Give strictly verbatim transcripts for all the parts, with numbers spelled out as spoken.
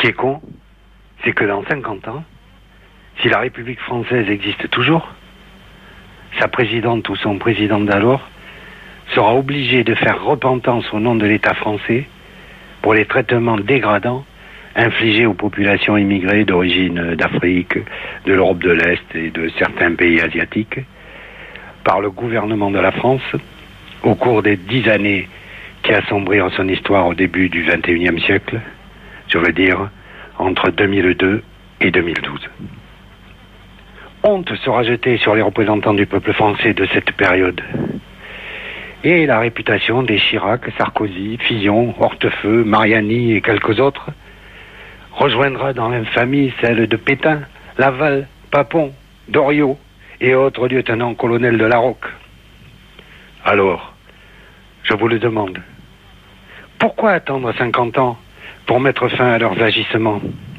qui est con, c'est que dans cinquante ans, si la République française existe toujours, sa présidente ou son président d'alors sera obligé de faire repentance au nom de l'État français pour les traitements dégradants infligés aux populations immigrées d'origine d'Afrique, de l'Europe de l'Est et de certains pays asiatiques par le gouvernement de la France au cours des dix années qui assombrirent son histoire au début du vingt et unième siècle, je veux dire entre deux mille deux et deux mille douze. Honte sera jetée sur les représentants du peuple français de cette période. Et la réputation des Chirac, Sarkozy, Fillon, Hortefeux, Mariani et quelques autres rejoindra dans l'infamie celle de Pétain, Laval, Papon, Doriot et autres lieutenants-colonels de la Roque. Alors, je vous le demande, pourquoi attendre cinquante ans pour mettre fin à leurs agissements?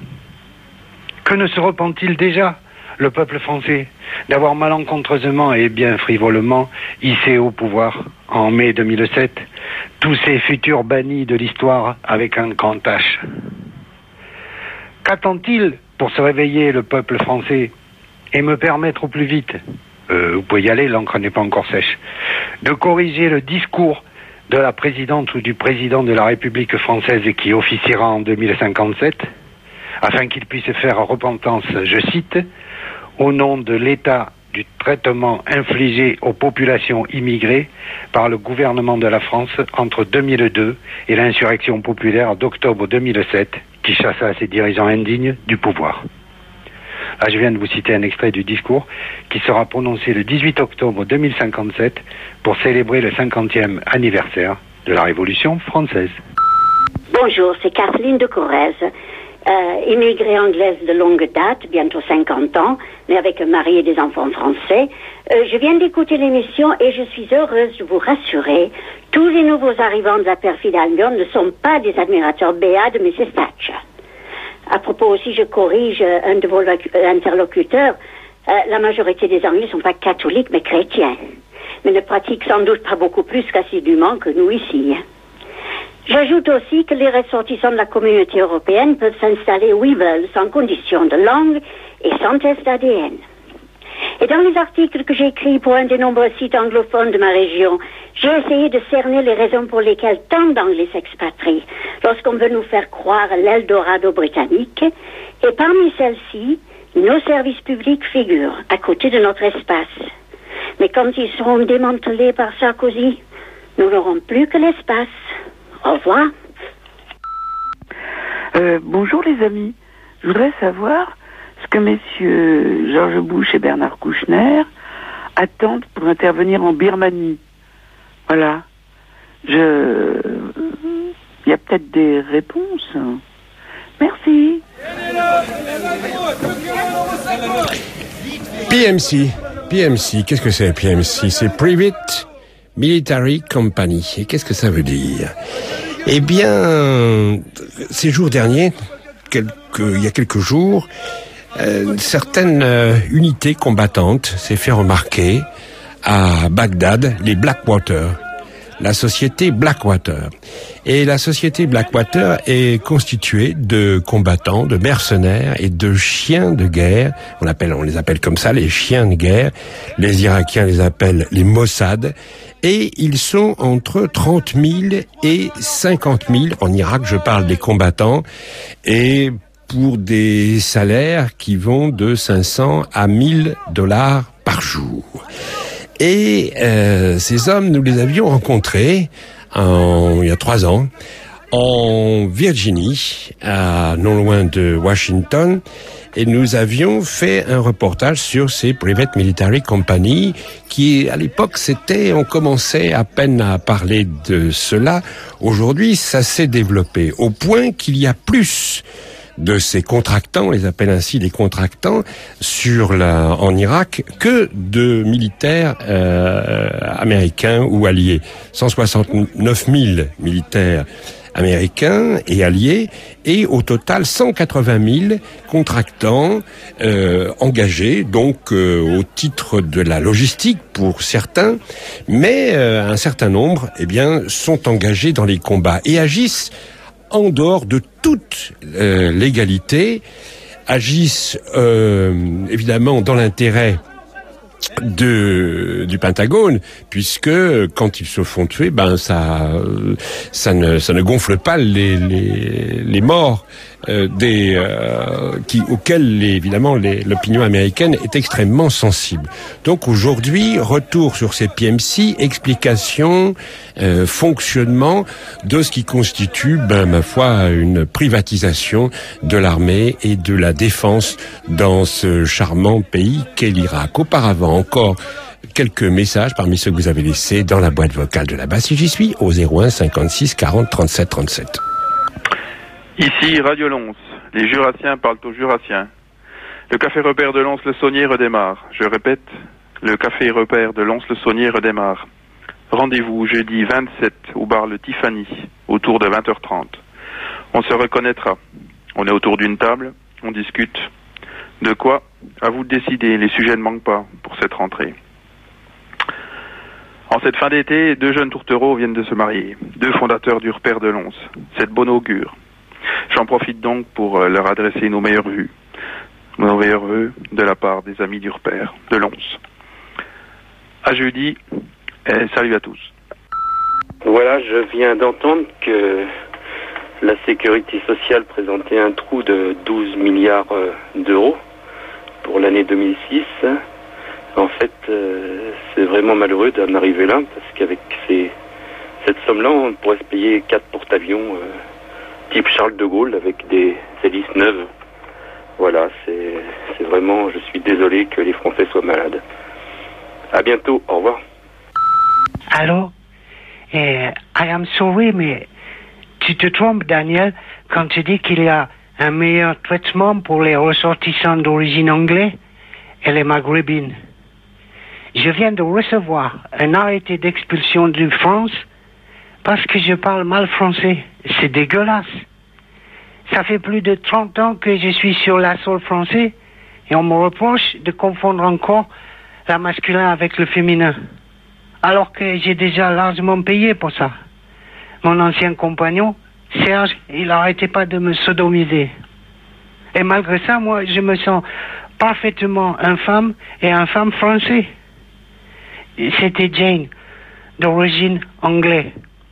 Que ne se repent-il déjà, le peuple français, d'avoir malencontreusement et bien frivolement hissé au pouvoir, en mai deux mille sept, tous ces futurs bannis de l'histoire avec un grand H? Qu'attend-il pour se réveiller, le peuple français, et me permettre au plus vite, euh, vous pouvez y aller, l'encre n'est pas encore sèche, de corriger le discours de la présidente ou du président de la République française qui officiera en deux mille cinquante-sept, afin qu'il puisse faire repentance, je cite, au nom de l'État du traitement infligé aux populations immigrées par le gouvernement de la France entre deux mille deux et l'insurrection populaire d'octobre deux mille sept qui chassa ses dirigeants indignes du pouvoir. Là, je viens de vous citer un extrait du discours qui sera prononcé le dix-huit octobre deux mille cinquante-sept pour célébrer le cinquantième anniversaire de la Révolution française. Bonjour, c'est Kathleen de Corrèze. Euh, immigrée anglaise de longue date, bientôt cinquante ans, mais avec un mari et des enfants français. Euh, je viens d'écouter l'émission et je suis heureuse de vous rassurer. Tous les nouveaux arrivants de la perfide Albion ne sont pas des admirateurs béats de missus Thatcher. À propos aussi, je corrige un de vos interlocuteurs. Euh, la majorité des Anglais ne sont pas catholiques, mais chrétiens. Mais ne pratiquent sans doute pas beaucoup plus qu'assidûment que nous ici. J'ajoute aussi que les ressortissants de la communauté européenne peuvent s'installer où ils veulent, sans condition de langue et sans test A D N. Et dans les articles que j'ai écrits pour un des nombreux sites anglophones de ma région, j'ai essayé de cerner les raisons pour lesquelles tant d'Anglais s'expatrient lorsqu'on veut nous faire croire l'Eldorado britannique. Et parmi celles-ci, nos services publics figurent à côté de notre espace. Mais quand ils seront démantelés par Sarkozy, nous n'aurons plus que l'espace. Au revoir. Euh, bonjour les amis. Je voudrais savoir ce que messieurs George Bush et Bernard Kouchner attendent pour intervenir en Birmanie. Voilà. Je... Il y a peut-être des réponses. Merci. P M C. P M C, qu'est-ce que c'est P M C? C'est Private Military Company. Et qu'est-ce que ça veut dire? Eh bien, ces jours derniers, quelques, il y a quelques jours, euh, certaines euh, unités combattantes s'est fait remarquer à Bagdad, les Blackwater, la société Blackwater. Et la société Blackwater est constituée de combattants, de mercenaires et de chiens de guerre. On appelle, on les appelle comme ça, les chiens de guerre. Les Irakiens les appellent les Mossad. Et ils sont entre trente mille et cinquante mille. En Irak, je parle des combattants. Et pour des salaires qui vont de cinq cents à mille dollars par jour. Et euh, ces hommes, nous les avions rencontrés en, il y a trois ans en Virginie, à non loin de Washington, et nous avions fait un reportage sur ces Private Military Company qui, à l'époque, c'était, on commençait à peine à parler de cela. Aujourd'hui, ça s'est développé au point qu'il y a plus de ces contractants, on les appelle ainsi des contractants, sur la, en Irak, que de militaires euh, américains ou alliés. cent soixante-neuf mille militaires américains et alliés, et au total cent quatre-vingt mille contractants euh, engagés, donc euh, au titre de la logistique pour certains, mais euh, un certain nombre, eh bien, sont engagés dans les combats et agissent en dehors de toute euh, légalité, agissent euh, évidemment dans l'intérêt de du Pentagone, puisque quand ils se font tuer, ben ça ça ne ça ne gonfle pas les les les morts euh, des euh, qui auxquels les, évidemment les, l'opinion américaine est extrêmement sensible. Donc aujourd'hui, retour sur ces P M C, explication, euh, fonctionnement de ce qui constitue, ben ma foi, une privatisation de l'armée et de la défense dans ce charmant pays qu'est l'Irak. Auparavant encore, quelques messages parmi ceux que vous avez laissés dans la boîte vocale de la base, si j'y suis, au zéro un cinquante-six quarante trente-sept trente-sept. Ici Radio Lons, les Jurassiens parlent aux Jurassiens. Le café repère de Lons-le-Saunier redémarre. Je répète, le café repère de Lons-le-Saunier redémarre. Rendez-vous jeudi vingt-sept au bar Le Tiffany, autour de vingt heures trente. On se reconnaîtra. On est autour d'une table, on discute. De quoi? À vous de décider, les sujets ne manquent pas pour cette rentrée. En cette fin d'été, deux jeunes tourtereaux viennent de se marier, deux fondateurs du repère de Lons. C'est de bon augure. J'en profite donc pour leur adresser nos meilleurs vœux, nos meilleurs vœux de la part des amis du repère de Lons. À jeudi, et salut à tous. Voilà, je viens d'entendre que la sécurité sociale présentait un trou de douze milliards d'euros pour l'année deux mille six. En fait, euh, c'est vraiment malheureux d'en arriver là, parce qu'avec ces, cette somme-là, on pourrait se payer quatre porte-avions euh, type Charles de Gaulle avec des hélices neuves. Voilà, c'est, c'est vraiment, je suis désolé que les Français soient malades. À bientôt, au revoir. Allô? Eh, I am sorry, mais tu te trompes, Daniel, quand tu dis qu'il y a un meilleur traitement pour les ressortissants d'origine anglaise et les maghrébines. Je viens de recevoir un arrêté d'expulsion de France parce que je parle mal français. C'est dégueulasse. Ça fait plus de trente ans que je suis sur la sol français et on me reproche de confondre encore la masculin avec le féminin. Alors que j'ai déjà largement payé pour ça. Mon ancien compagnon, Serge, il n'arrêtait pas de me sodomiser. Et malgré ça, moi, je me sens parfaitement infâme et infâme français. C'était Jane, d'origine anglaise.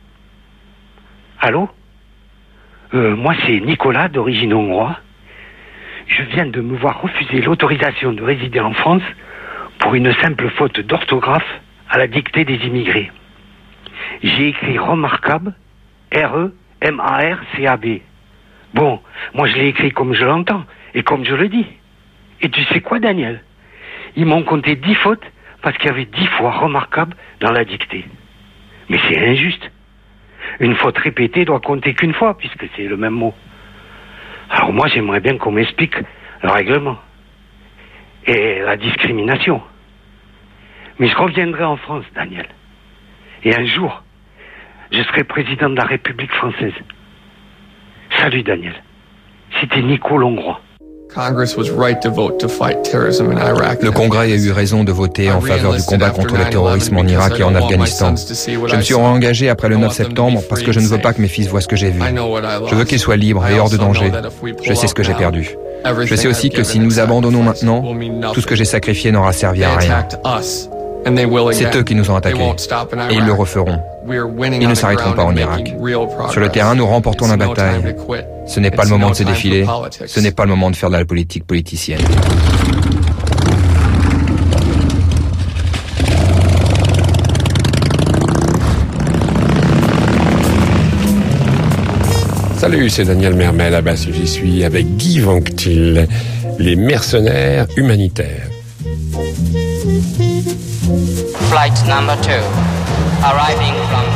Allô? euh, Moi, c'est Nicolas, d'origine hongroise. Je viens de me voir refuser l'autorisation de résider en France pour une simple faute d'orthographe à la dictée des immigrés. J'ai écrit remarquable, R E M A R C A B. Bon, moi je l'ai écrit comme je l'entends et comme je le dis. Et tu sais quoi, Daniel? Ils m'ont compté dix fautes parce qu'il y avait dix fois remarquable dans la dictée. Mais c'est injuste. Une faute répétée doit compter qu'une fois puisque c'est le même mot. Alors moi j'aimerais bien qu'on m'explique le règlement et la discrimination. Mais je reviendrai en France, Daniel. Et un jour, je serai président de la République française. Salut, Daniel. C'était Nico Longrois. Le Congrès a eu raison de voter en faveur du combat contre le terrorisme en Irak et en Afghanistan. Je me suis réengagé après le neuf septembre parce que je ne veux pas que mes fils voient ce que j'ai vu. Je veux qu'ils soient libres et hors de danger. Je sais ce que j'ai perdu. Je sais aussi que si nous abandonnons maintenant, tout ce que j'ai sacrifié n'aura servi à rien. C'est eux qui nous ont attaqués. Et ils le referont. Ils ne s'arrêteront pas en Irak. Sur le terrain, nous remportons la bataille. Ce n'est pas le moment de se défiler. Ce n'est pas le moment de faire de la politique politicienne. Salut, c'est Daniel Mermel, à base j'y suis, avec Guy Vanctil, les mercenaires humanitaires. Flight number two, arriving from...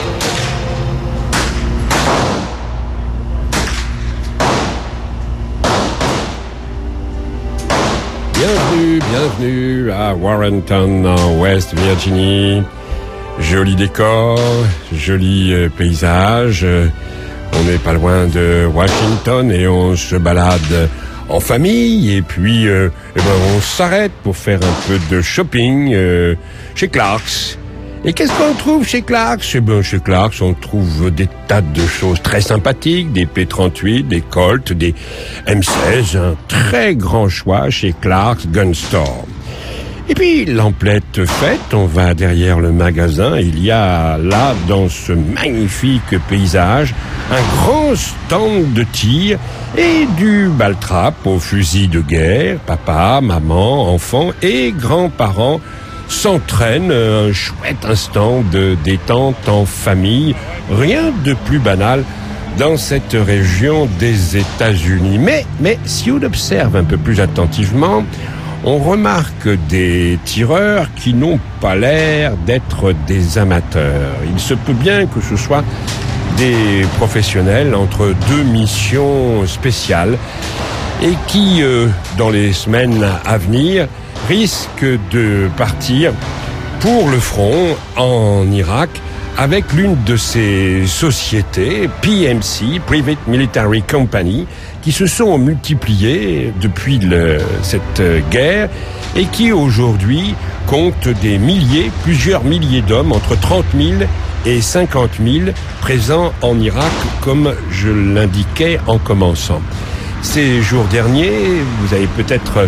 Bienvenue, bienvenue à Warrenton, en West Virginie. Joli décor, joli euh, paysage. On n'est pas loin de Washington et on se balade en famille. Et puis, euh, eh ben, on s'arrête pour faire un peu de shopping euh, chez Clarks. Et qu'est-ce qu'on trouve chez Clarks? Eh bien, chez Clarks, on trouve des tas de choses très sympathiques, des P trente-huit, des Colt, des M seize, un très grand choix chez Clarks Gun Store. Et puis, l'emplette faite, on va derrière le magasin, il y a là, dans ce magnifique paysage, un grand stand de tir et du baltrap au fusil de guerre. Papa, maman, enfants et grands-parents s'entraînent, un chouette instant de détente en famille. Rien de plus banal dans cette région des États-Unis. Mais, mais, si on observe un peu plus attentivement, on remarque des tireurs qui n'ont pas l'air d'être des amateurs. Il se peut bien que ce soit des professionnels entre deux missions spéciales et qui, euh, dans les semaines à venir, risquent de partir pour le front en Irak avec l'une de ces sociétés, P M C, Private Military Company, qui se sont multipliées depuis le, cette guerre et qui aujourd'hui comptent des milliers, plusieurs milliers d'hommes, entre trente mille et cinquante mille présents en Irak, comme je l'indiquais en commençant. Ces jours derniers, vous avez peut-être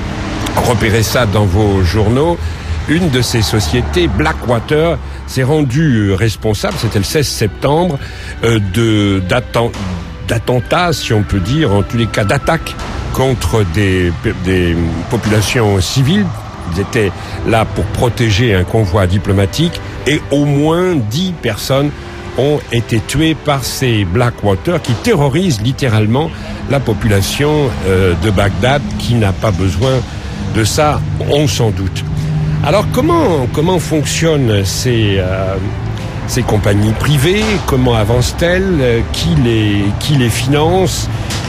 repéré ça dans vos journaux, une de ces sociétés, Blackwater, s'est rendue responsable, c'était le seize septembre, euh, de d'attentats, d'attentats, si on peut dire, en tous les cas d'attaques contre des, des populations civiles. Ils étaient là pour protéger un convoi diplomatique et au moins dix personnes ont été tuées par ces Blackwater qui terrorisent littéralement la population euh, de Bagdad qui n'a pas besoin de ça, on s'en doute. Alors comment comment fonctionnent ces euh, ces compagnies privées? Comment avancent-elles? Qui les qui les finance?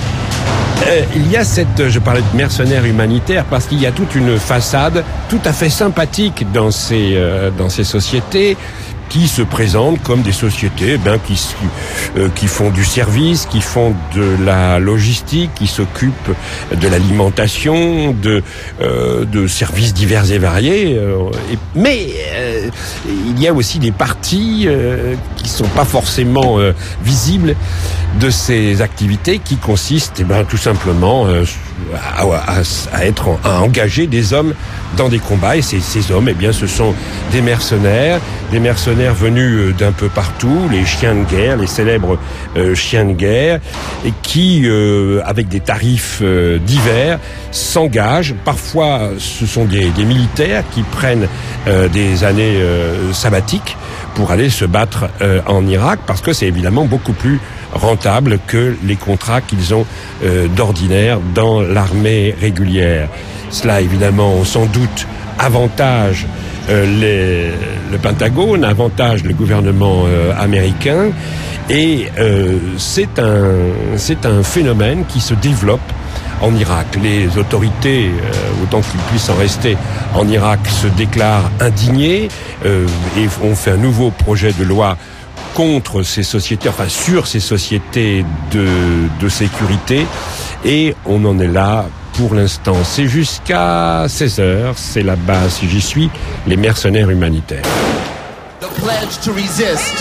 Euh, il y a cette, je parlais de mercenaires humanitaires parce qu'il y a toute une façade tout à fait sympathique dans ces euh, dans ces sociétés qui se présentent comme des sociétés ben, qui, euh, qui font du service, qui font de la logistique, qui s'occupent de l'alimentation, de, euh, de services divers et variés. Euh, et, mais euh, il y a aussi des parties euh, qui sont pas forcément euh, visibles de ces activités qui consistent eh ben, tout simplement euh, à, à, à, être, à engager des hommes dans des combats. Et ces, ces hommes, eh bien, ce sont des mercenaires, des mercenaires venus d'un peu partout, les chiens de guerre, les célèbres euh, chiens de guerre, et qui, euh, avec des tarifs euh, divers, s'engagent. Parfois, ce sont des, des militaires qui prennent euh, des années euh, sabbatiques pour aller se battre euh, en Irak, parce que c'est évidemment beaucoup plus rentable que les contrats qu'ils ont euh, d'ordinaire dans l'armée régulière. Cela, évidemment, on s'en doute, avantage euh, les, le Pentagone, avantage le gouvernement euh, américain, et euh, c'est un, c'est un phénomène qui se développe en Irak. Les autorités, euh, autant qu'ils puissent en rester en Irak, se déclarent indignées euh, et ont fait un nouveau projet de loi contre ces sociétés, enfin sur ces sociétés de, de sécurité, et on en est là pour l'instant. C'est jusqu'à seize heures, c'est là-bas, si j'y suis, les mercenaires humanitaires. The pledge to resist.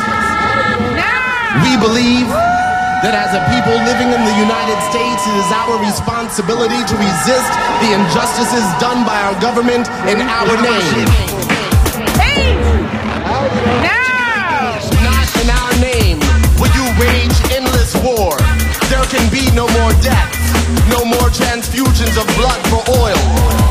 We believe that as a people living in the United States, it is our responsibility to resist the injustices done by our government in our name. Hey! Now! Not in our name will you wage endless war. There can be no more death, no more transfusions of blood for oil.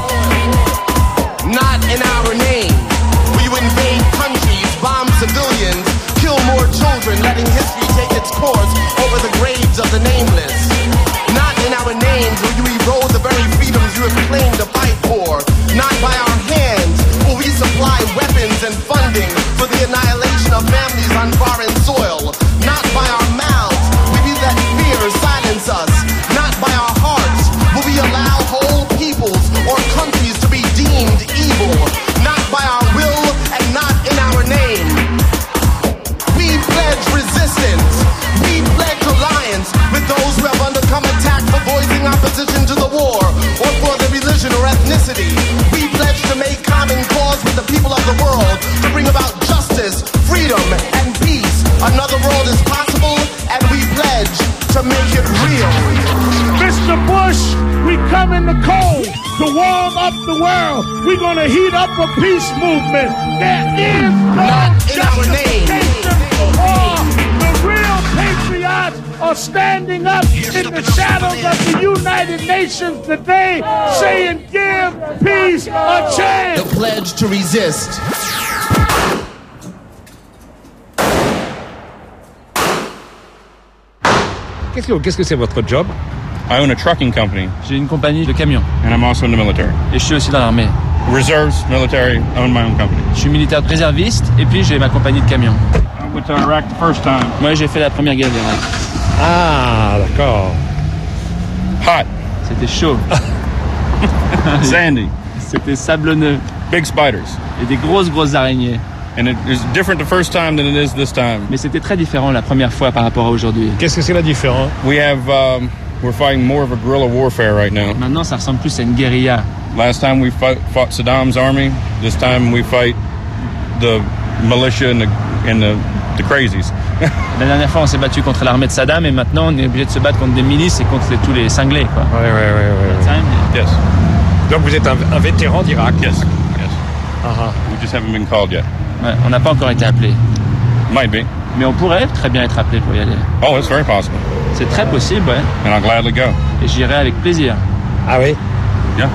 Not in our name will you invade countries, bomb civilians, kill more children, letting history take its course over the graves of the nameless. Not in our names will you erode the very freedoms you have claimed to fight for. Not by our hands will we supply weapons and funding for the annihilation of families on foreign soil. Not by our mouths will we let fear silence us. Not by our hearts will we allow whole peoples or countries to be deemed evil. Not by our will and not in our name. We pledge resistance. We pledge alliance with those who have undergone attack for voicing opposition to the war or for their religion or ethnicity. We pledge to make common cause with the people people of the world to bring about justice, freedom, and peace. Another world is possible, and we pledge to make it real. Mister Bush, we come in the cold to warm up the world. We're gonna heat up a peace movement. There is no justification for war. The real patriots are standing up in the shadows of the United Nations today, saying give peace a chance. The pledge to resist. Qu'est-ce que, qu'est-ce que c'est votre job? I own a trucking company. J'ai une compagnie de camions. And I'm also in the military. Et je suis aussi dans l'armée. Reserves, military, own my own company. Je suis militaire réserviste et puis j'ai ma compagnie de camions. I went to Iraq the first time. Moi, j'ai fait la première guerre d'Irak. Ah, d'accord. Hot. C'était chaud. Sandy. C'était sablonneux. Big spiders. Et des grosses, grosses araignées. And it is different the first time than it is this time. Mais c'était très différent la première fois par rapport à aujourd'hui. Qu'est-ce que c'est la différence? We have, um, we're fighting more of a guerrilla warfare right now. Maintenant, ça ressemble plus à une guérilla. Last time we fought, fought Saddam's army. This time we fight the militia and the, and the, the crazies. La dernière fois, on s'est battu contre l'armée de Saddam et maintenant, on est obligé de se battre contre des milices et contre les, tous les cinglés, quoi. Ouais, ouais, ouais, ouais. Yes. Donc vous êtes un, un vétéran d'Irak? Yes. Yes. Uh-huh. We just haven't been called yet. Ouais, on n'a pas encore été appelé. Might be. Mais on pourrait très bien être appelé pour y aller. Oh, it's very possible. C'est très possible, ouais. And I'll gladly go. Et j'irai avec plaisir. Ah oui? Yeah.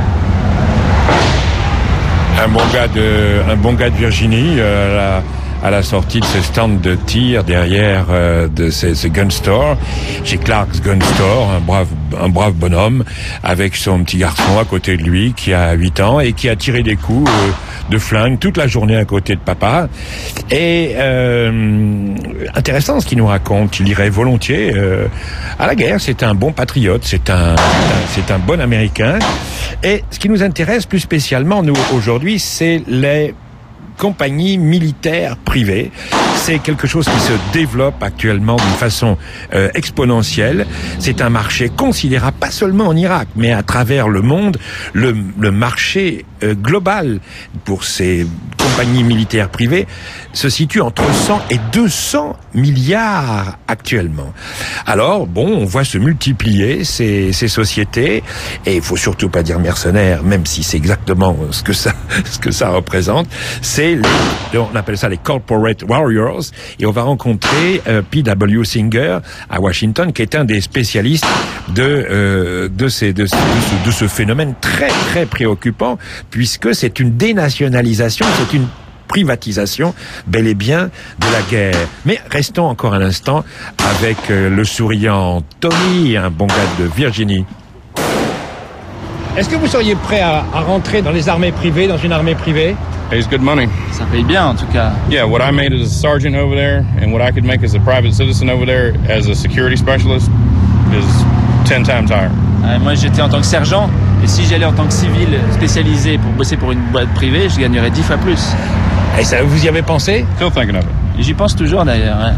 Un bon gars de, un bon gars de Virginie, euh, la, à la sortie de ce stand de tir derrière euh, de ce, ce gun store, chez Clark's Gun Store, un brave, un brave bonhomme avec son petit garçon à côté de lui qui a huit ans et qui a tiré des coups euh, de flingue toute la journée à côté de papa. Et euh, intéressant ce qu'il nous raconte. Il irait volontiers euh, à la guerre. C'est un bon patriote, c'est un, c'est un, c'est un bon Américain. Et ce qui nous intéresse plus spécialement, nous, aujourd'hui, c'est les compagnies militaires privées. C'est quelque chose qui se développe actuellement d'une façon euh, exponentielle. C'est un marché considérable, pas seulement en Irak, mais à travers le monde. Le, le marché euh, global pour ces compagnies militaires privées se situe entre cent et deux cents milliards actuellement. Alors, bon, on voit se multiplier ces, ces sociétés, et il faut surtout pas dire mercenaires, même si c'est exactement ce que ça, ce que ça représente. C'est, les, on appelle ça les corporate warriors, et on va rencontrer euh, P W Singer à Washington, qui est un des spécialistes de euh, de ces de, de, ce, de ce phénomène très très préoccupant, puisque c'est une dénationalisation, c'est une privatisation, bel et bien, de la guerre. Mais restons encore un instant avec euh, le souriant Tony, un bon gars de Virginie. Est-ce que vous seriez prêt à, à rentrer dans les armées privées, dans une armée privée? Pays good money. Ça paye bien, en tout cas. Yeah, what I made as a sergeant over there and what I could make as a private citizen over there as a security specialist is ten times higher. Euh, moi, j'étais en tant que sergent, et si j'allais en tant que civil spécialisé pour bosser pour une boîte privée, je gagnerais dix fois plus. Et ça, vous y avez pensé? Still thinking of it. Et j'y pense toujours, d'ailleurs. Hein.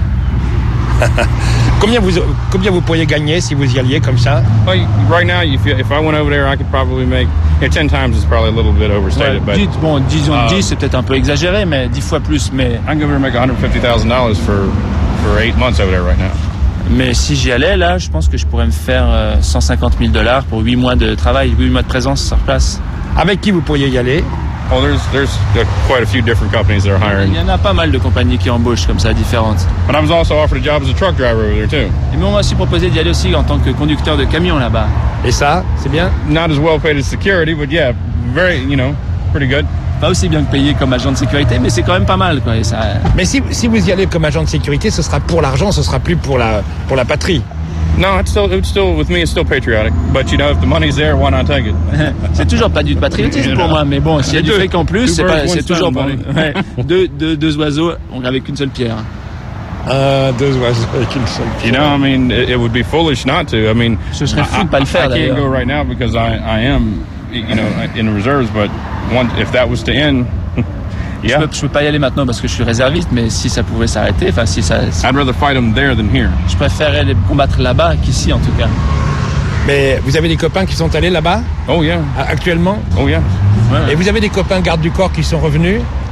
combien, vous, combien vous pourriez gagner si vous y alliez comme ça? Well, right now, if, if I went over there, I could probably make... Yeah, ten times is probably a little bit overstated, ouais, but... dix, bon, disons uh, dix, c'est peut-être un peu exagéré, mais dix fois plus, mais... I can go over and make one hundred fifty thousand dollars for, for eight months over there right now. Mais si j'y allais, là, je pense que je pourrais me faire euh, cent cinquante mille dollars pour huit mois de travail, huit mois de présence sur place. Avec qui vous pourriez y aller? Oh, there's there's quite a few different companies that are hiring. Il y en a pas mal de compagnies qui embauchent comme ça, différentes. But I was also offered a job as a truck driver over there too. Et mais on m'a aussi proposé d'y aller aussi en tant que conducteur de camion là-bas. Et ça, c'est bien? Not as well paid as security, but yeah, very, you know, pretty good. Pas aussi bien que payé comme agent de sécurité, mais c'est quand même pas mal, quoi. Et ça... Mais si, si vous y allez comme agent de sécurité, ce sera pour l'argent, ce sera plus pour la, pour la patrie. No, it's still, it's still, with me, it's still patriotic. But you know, if the money's there, why not take it? C'est toujours pas du patriotisme pour moi, mais bon, s'il y a du fric en plus, c'est pas, c'est toujours bon. Ouais. deux, deux, deux oiseaux avec une seule pierre. Uh, deux oiseaux avec une seule pierre. You know, I mean, it, it would be foolish not to. I mean, ce serait fou de pas le faire. I, I can't go right now because I, I am, you know, in the reserves. But once, if that was to end. Yeah. Je peux, je peux pas y aller maintenant parce que je suis réserviste, mais si ça pouvait s'arrêter, enfin si ça. Si... I'd rather fight them there than here. Je préférerais les combattre là-bas qu'ici en tout cas. Mais vous avez des copains qui sont allés là-bas? Oh yeah. Actuellement? Oh yeah. Ouais. Et vous avez des copains gardes du corps qui sont revenus?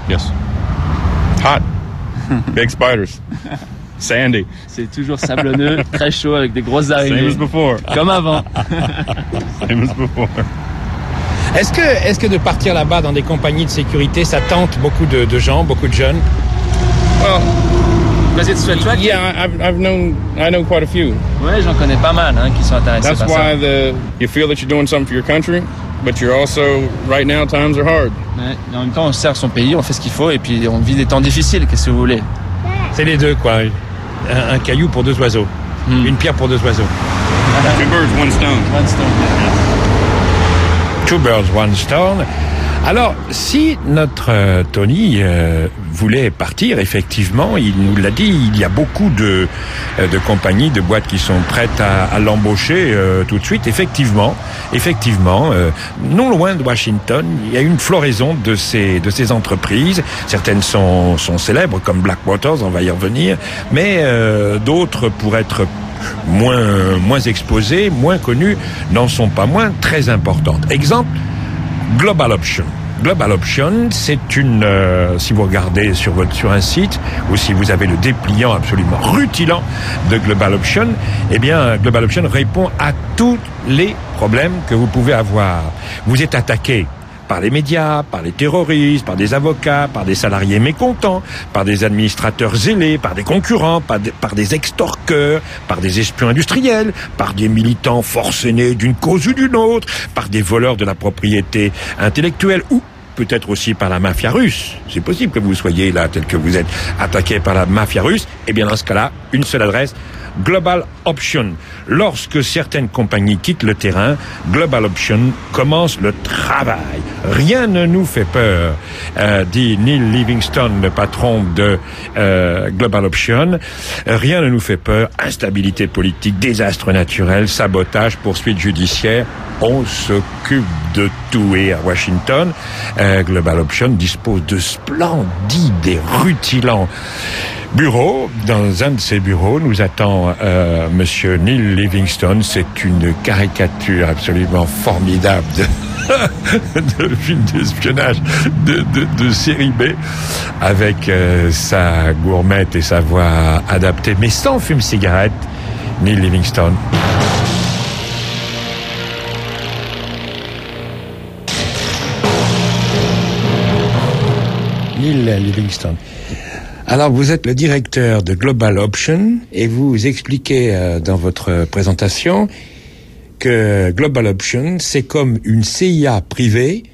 Yes. Hot. Big spiders. Sandy. C'est toujours sablonneux, très chaud avec des grosses araignées. Same as before. Comme avant. Same as before. Est-ce que, est-ce que de partir là-bas dans des compagnies de sécurité, ça tente beaucoup de, de gens, beaucoup de jeunes? Well, Because it's attractive. Yeah, I've, I've known, I know quite a few. Ouais, j'en connais pas mal hein, qui sont intéressés That's par ça. why the, you feel that you're doing something for your country, but you're also, right now, times are hard. Ouais, et en même temps, on sert son pays, on fait ce qu'il faut, et puis on vit des temps difficiles, qu'est-ce que vous voulez? C'est les deux, quoi. Un, un caillou pour deux oiseaux. Hmm. Une pierre pour deux oiseaux. Two birds, one stone. One stone. Two birds, one stone. Alors, si notre euh, Tony euh, voulait partir, effectivement, il nous l'a dit, il y a beaucoup de, euh, de compagnies, de boîtes qui sont prêtes à, à l'embaucher euh, tout de suite. Effectivement, effectivement, euh, non loin de Washington, il y a une floraison de ces, de ces entreprises. Certaines sont, sont célèbres, comme Blackwaters, on va y revenir, mais euh, d'autres, pour être moins, moins exposées, moins connues, n'en sont pas moins très importantes. Exemple, Global Option. Global Option, c'est une, euh, si vous regardez sur votre, sur un site, ou si vous avez le dépliant absolument rutilant de Global Option, eh bien, Global Option répond à tous les problèmes que vous pouvez avoir. Vous êtes attaqué par les médias, par les terroristes, par des avocats, par des salariés mécontents, par des administrateurs zélés, par des concurrents, par des, par des extorqueurs, par des espions industriels, par des militants forcenés d'une cause ou d'une autre, par des voleurs de la propriété intellectuelle ou peut-être aussi par la mafia russe. C'est possible que vous soyez là, tel que vous êtes attaqué par la mafia russe. Eh bien, dans ce cas-là, une seule adresse, Global Option. Lorsque certaines compagnies quittent le terrain, Global Option commence le travail. Rien ne nous fait peur, euh, dit Neil Livingstone, le patron de euh, Global Option. Rien ne nous fait peur. Instabilité politique, désastre naturel, sabotage, poursuite judiciaire. On s'occupe de tout. Et à Washington, euh, Global Option dispose de splendides et rutilants bureaux. Dans un de ces bureaux, nous attend euh, Monsieur Neil Livingstone. C'est une caricature absolument formidable de, de film d'espionnage de, de, de série B, avec euh, sa gourmette et sa voix adaptée, mais sans fume-cigarette. Neil Livingstone. Neil Livingstone. Alors, vous êtes le directeur de Global Option et vous expliquez euh, dans votre présentation que Global Option, c'est comme une C I A privée,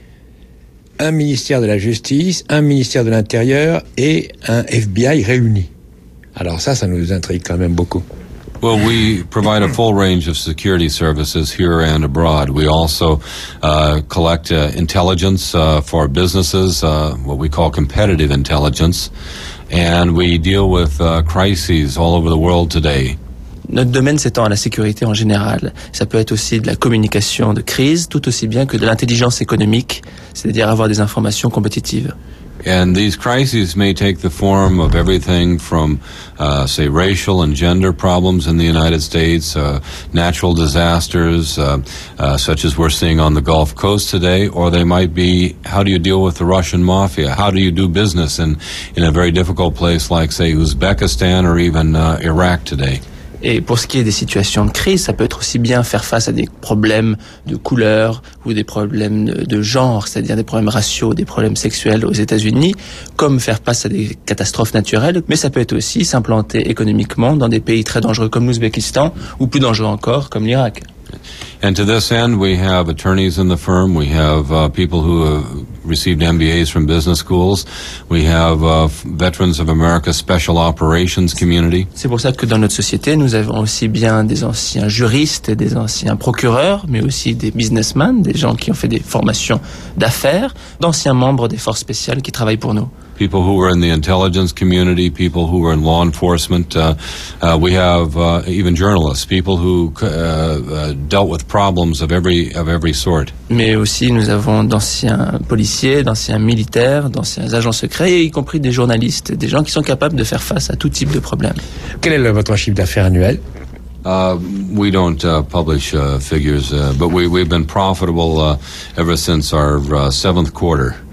un ministère de la Justice, un ministère de l'Intérieur et un F B I réunis. Alors ça, ça nous intrigue quand même beaucoup. Well, we provide a full range of security services here and abroad. We also uh, collect uh, intelligence uh, for businesses, uh, what we call competitive intelligence, and we deal with uh, crises all over the world today. Notre domaine s'étend à la sécurité en général. Ça peut être aussi de la communication de crise, tout aussi bien que de l'intelligence économique, c'est-à-dire avoir des informations compétitives. And these crises may take the form of everything from, uh, say, racial and gender problems in the United States, uh, natural disasters, uh, uh, such as we're seeing on the Gulf Coast today, or they might be, how do you deal with the Russian mafia? How do you do business in, in a very difficult place like, say, Uzbekistan or even uh, Iraq today? Et pour ce qui est des situations de crise, ça peut être aussi bien faire face à des problèmes de couleur ou des problèmes de, de genre, c'est-à-dire des problèmes raciaux, des problèmes sexuels aux États-Unis, comme faire face à des catastrophes naturelles. Mais ça peut être aussi s'implanter économiquement dans des pays très dangereux comme l'Ouzbékistan ou plus dangereux encore comme l'Irak. And to this end, we have attorneys in the firm. We have uh, people who have received M B As from business schools. We have uh, veterans of America's Special Operations Community. C'est pour ça que dans notre société, nous avons aussi bien des anciens juristes, des anciens procureurs, mais aussi des businessmen, des gens qui ont fait des formations d'affaires, d'anciens membres des forces spéciales qui travaillent pour nous. People who were in the intelligence community, people who were in law enforcement. Uh, uh, we have uh, even journalists, people who uh, uh, dealt with problems of every of every sort. Mais aussi, nous avons d'anciens policiers, d'anciens militaires, d'anciens agents secrets, et y compris des journalistes, des gens qui sont capables de faire face à tout type de problème. Quel est le, votre chiffre d'affaires annuel? Uh, we don't uh, publish uh, figures, uh, but we, we've been profitable uh, ever since our uh, seventh quarter.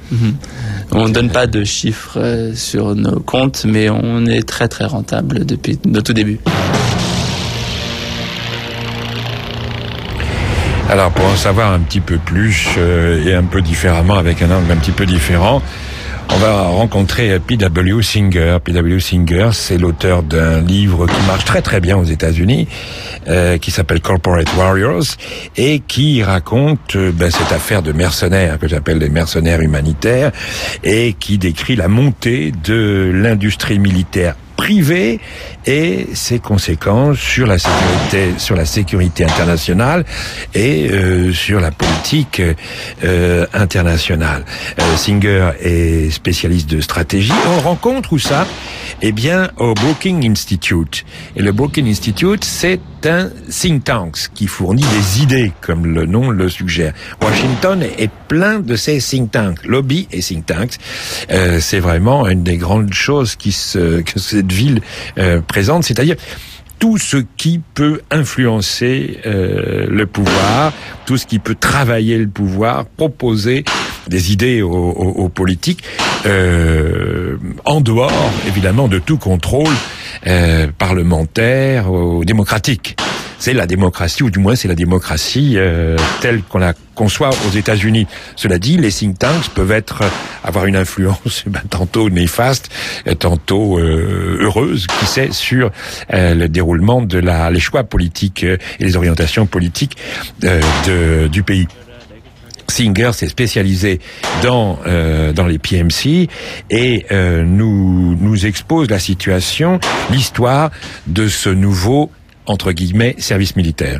Mmh. On ne donne pas de chiffres euh, sur nos comptes, mais on est très très rentable depuis notre tout début. Alors, pour en savoir un petit peu plus euh, et un peu différemment, avec un angle un petit peu différent, on va rencontrer P W Singer. P W Singer, c'est l'auteur d'un livre qui marche très très bien aux États-Unis, euh, qui s'appelle Corporate Warriors, et qui raconte euh, ben, cette affaire de mercenaires, que j'appelle les mercenaires humanitaires, et qui décrit la montée de l'industrie militaire privée et ses conséquences sur la sécurité, sur la sécurité internationale et euh, sur la politique euh, internationale. Euh, Singer est spécialiste de stratégie. On rencontre où ça ? Eh bien, au Brookings Institute. Et le Brookings Institute, c'est un think tank qui fournit des idées, comme le nom le suggère. Washington est plein de ces think tanks, lobby et think tanks. Euh, c'est vraiment une des grandes choses qui se, que cette ville euh, présente, c'est-à-dire tout ce qui peut influencer euh, le pouvoir, tout ce qui peut travailler le pouvoir, proposer des idées aux, aux, aux politiques, euh, en dehors, évidemment, de tout contrôle euh, parlementaire ou démocratique. C'est la démocratie, ou du moins c'est la démocratie euh, telle qu'on la conçoit aux États-Unis. Cela dit, les think tanks peuvent être avoir une influence ben, tantôt néfaste, tantôt euh, heureuse, qui sait, sur euh, le déroulement de la, les choix politiques euh, et les orientations politiques euh, de, du pays. Singer s'est spécialisé dans euh, dans les P M C et euh, nous nous expose la situation, l'histoire de ce nouveau entre guillemets, service militaire.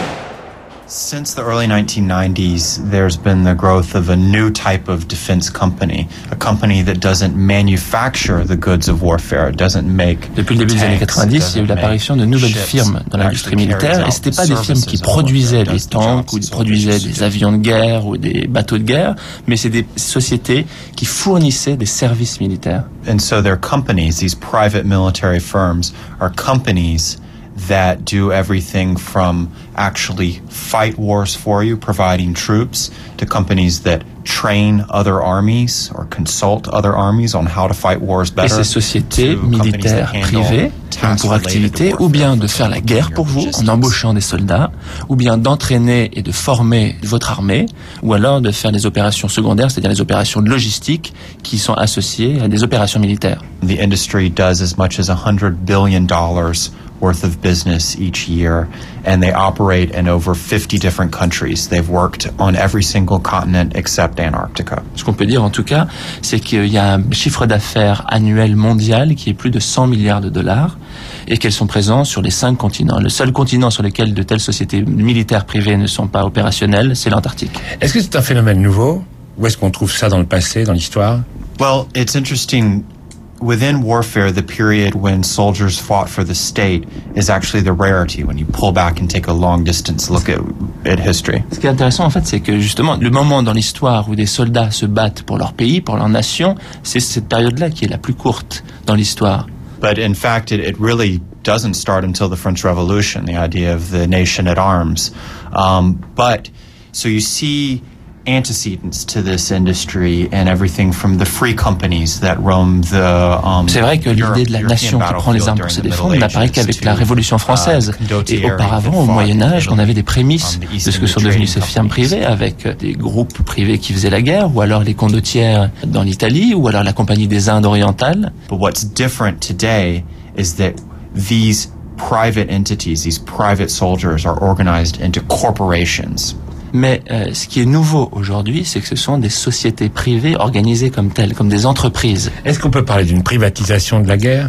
Since the early nineteen nineties, there's been the growth of a new type of defense company, a company that doesn't manufacture the goods of warfare, it doesn't make. Depuis le début des années quatre-vingt-dix, il y a eu l'apparition de nouvelles firmes dans l'industrie militaire, et c'était pas des firmes qui produisaient des tanks ou qui produisaient des avions de guerre ou des bateaux de guerre, mais c'est des sociétés qui fournissaient des services militaires. And so their companies, these private military firms, are companies that do everything from actually fight wars for you, providing troops, to companies that train other armies or consult other armies on how to fight wars better. Et ces sociétés militaires privées ont pour activité ou bien de faire la guerre pour vous en embauchant des soldats, ou bien d'entraîner et de former votre armée, ou alors de faire des opérations secondaires, c'est-à-dire les opérations logistiques qui sont associées à des opérations militaires. The industry does as much as one hundred billion dollars worth of business each year, and they operate in over fifty different countries. They've worked on every single continent except Antarctica. Ce qu'on peut dire en tout cas, c'est qu'il y a un chiffre d'affaires annuel mondial qui est plus de cent milliards de dollars et qu'elles sont présentes sur les cinq continents. Le seul continent sur lequel de telles sociétés militaires privées ne sont pas opérationnelles, c'est l'Antarctique. Est-ce que c'est un phénomène nouveau? Ou est-ce qu'on trouve ça dans le passé, dans l'histoire? Well, it's interesting. Within warfare, the period when soldiers fought for the state is actually the rarity when you pull back and take a long distance look at, at history. Ce qui est intéressant en fait, c'est que justement le moment dans l'histoire où des soldats se battent pour leur pays, pour leur nation, c'est cette période-là qui est la plus courte dans l'histoire. But in fact, it, it really doesn't start until the French Revolution, the idea of the nation at arms. Um, but so you see antecedents to this industry and everything from the free companies that roam the um, C'est vrai que l'idée de la nation qui prend les armes pour se défendre n'apparaît qu'avec la Révolution française. Et auparavant, au Moyen-Âge, on avait des prémices de ce que sont devenues ces firmes privées, avec des groupes privés qui faisaient la guerre, ou alors les condottières dans l'Italie, ou alors la Compagnie des Indes orientales. But what's different today is that these private entities, these private soldiers are organized into corporations. Mais euh, ce qui est nouveau aujourd'hui, c'est que ce sont des sociétés privées organisées comme telles, comme des entreprises. Est-ce qu'on peut parler d'une privatisation de la guerre?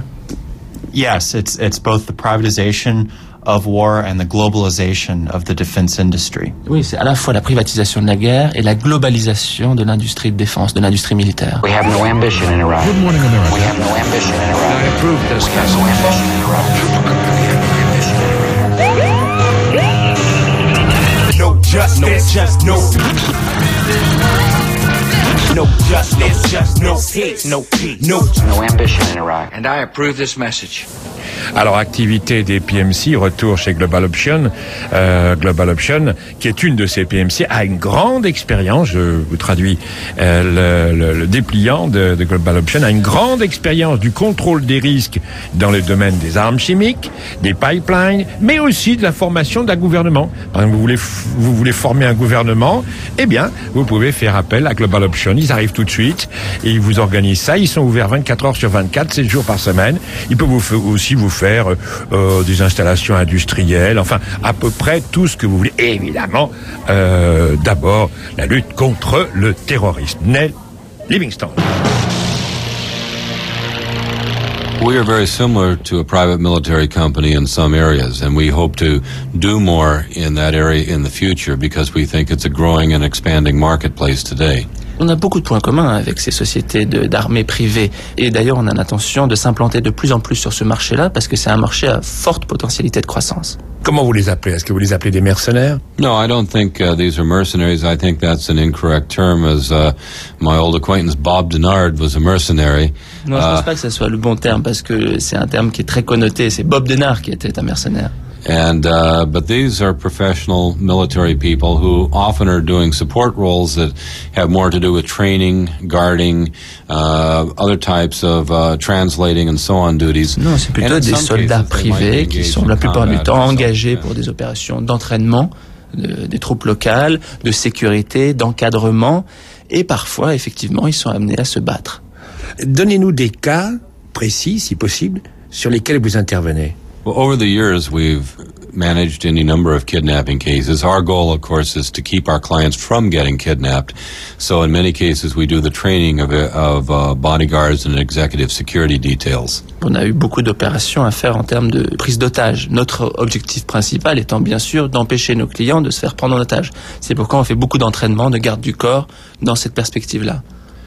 Yes, it's it's both the privatization of war and the globalization of the defense industry. Oui, c'est à la fois la privatisation de la guerre et la globalisation de l'industrie de défense, de l'industrie militaire. We have no ambition in Iraq. Good morning, America. We have no ambition in Iraq. I approve this. We have no ambition in Iraq. No justice, just no. No justice, just no peace, no peace, no, no ambition in Iraq. And I approve this message. Alors, activité des P M C, retour chez Global Option. Euh, Global Option, qui est une de ces P M C, a une grande expérience, je vous traduis euh, le, le, le dépliant de, de Global Option, a une grande expérience du contrôle des risques dans le domaine des armes chimiques, des pipelines, mais aussi de la formation d'un gouvernement. Par exemple, vous voulez, vous voulez former un gouvernement, eh bien, vous pouvez faire appel à Global Option. Ils arrivent tout de suite et ils vous organisent ça. Ils sont ouverts vingt-quatre heures sur vingt-quatre, sept jours par semaine. Ils peuvent vous, aussi vous faire euh, des installations industrielles, enfin à peu près tout ce que vous voulez. Et évidemment, euh, d'abord la lutte contre le terrorisme. Neil Livingston. We are very similar to a private military company in some areas, and we hope to do more in that area in the future because we think it's a growing and expanding marketplace today. On a beaucoup de points communs avec ces sociétés de, d'armées privées. Et d'ailleurs, on a l'intention de s'implanter de plus en plus sur ce marché-là parce que c'est un marché à forte potentialité de croissance. Comment vous les appelez? Est-ce que vous les appelez des mercenaires? No, I don't think uh, these are mercenaries. I think that's an incorrect term, as uh, my old acquaintance Bob Denard was a mercenary. Non, je pense pas que ce soit le bon terme parce que c'est un terme qui est très connoté. C'est Bob Denard qui était un mercenaire. And uh, but these are professional military people who often are doing support roles that have more to do with training, guarding, uh, other types of uh, translating and so on duties. Non, c'est plutôt des soldats privés qui sont la plupart du temps engagés pour des opérations d'entraînement de, des troupes locales, de sécurité, d'encadrement, et parfois, effectivement, ils sont amenés à se battre. Donnez-nous des cas précis, si possible, sur lesquels vous intervenez. Well, over the years, we've managed any number of kidnapping cases. Our goal, of course, is to keep our clients from getting kidnapped. So in many cases, we do the training of, of uh, bodyguards and executive security details. On a eu beaucoup d'opérations à faire en termes de prise d'otages. Notre objectif principal étant bien sûr d'empêcher nos clients de se faire prendre en otage. C'est pourquoi on fait beaucoup d'entraînement, de garde du corps dans cette perspective-là.